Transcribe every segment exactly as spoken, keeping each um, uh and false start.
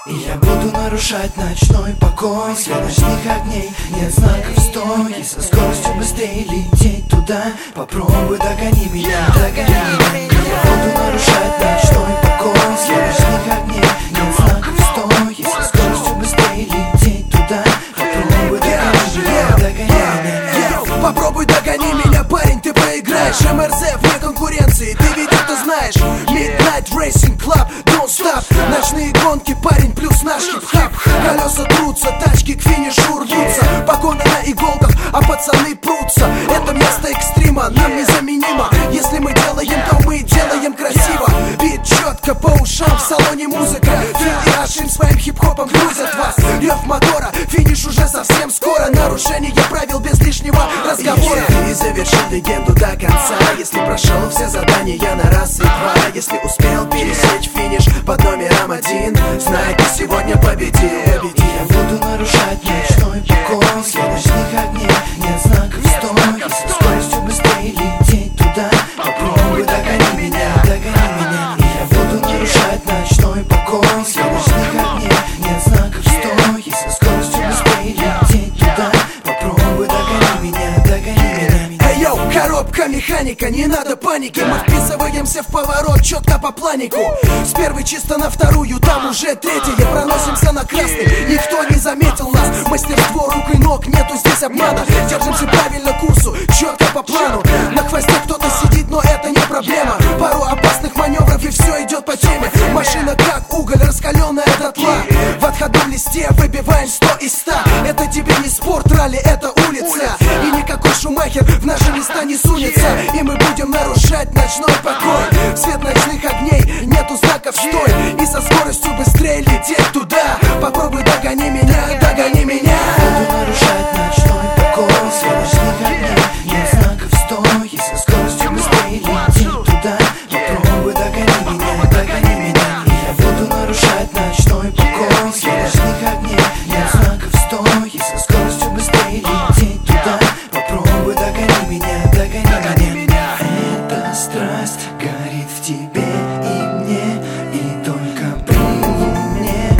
И я буду нарушать ночной покой. Свет ночных огней, нет знаков стой. И со скоростью быстрее лететь туда. Попробуй догони меня, догони меня. Я буду нарушать ночной покой. Свет ночных огней, нет знаков стой. И со скоростью быстрее лететь туда. Попробуй догони меня, догони меня. Попробуй догони меня, парень, ты проиграешь. эм эр зэ вне конкуренции, ты ведь это знаешь. Midnight Racing Club, don't stop. Ночные гонки, парень, плюс наш хип-хап. Колеса трутся, тачки к финишу рвутся. Погоны на иголках, а пацаны прутся. Это место экстрима, нам незаменимо. Если мы делаем, то мы делаем красиво. Бит четко по ушам, в салоне музыка. Фил и Ашим своим хип-хопом грузят вас. Рев мотора, финиш уже совсем скоро. Нарушение правил без лишнего разговора. Если ты завершил легенду до конца, если прошел все задания на раз и два, если успел пересечь финиш под номером один, знай, ты сегодня победил. Я буду нарушать ночной покой. Свет ночных огней, нет знаков стой. И со скоростью быстрее лететь туда. Попробуй догони меня, догони меня. И я буду нарушать ночной покой. Свет ночных огней, нет знаков стой. И со скоростью быстрее лететь туда. Попробуй догони меня, догони меня. Эй, йоу, коробка механика, не надо паники. Мы вписываемся в поворот четко по планику. С первой чисто на вторую, там уже третья. Проносимся на красный, никто не заметил нас. Мастерство рук и ног, нету здесь обмана. Держимся правильно курсу, четко по плану. На хвосте кто-то сидит, но это не проблема. Пару опасных маневров и все идет по теме. Машина как уголь, раскаленная дотла. В отходном листе выбиваем сто из ста. Это тебе не спорт, ралли, это улица. И никакой Шумахер в наши места не сунется. И мы будем нарушать ночной покой. Свет ночных огней, нету знаков стой. И со скоростью быстрее лететь туда. Попробуй догони меня, догони меня. Буду нарушать ночной покой. Свет ночных огней, нет знаков стой. И со скоростью быстрее лететь туда. Попробуй догони меня, догони меня. И я буду нарушать ночной покой. Свет ночных огней, нет знаков стой. И со скоростью быстрее лететь туда. Попробуй догони меня, догони меня. Эта страсть горит в тебе и мне, и только при луне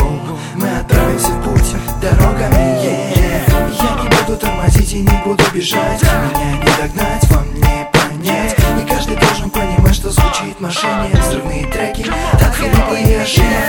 мы отправимся в путь дорогами, yeah. Я не буду тормозить и не буду бежать. Меня не догнать, вам не понять. И каждый должен понимать, что звучит в машине. Взрывные треки, так Филиппа и Ашим.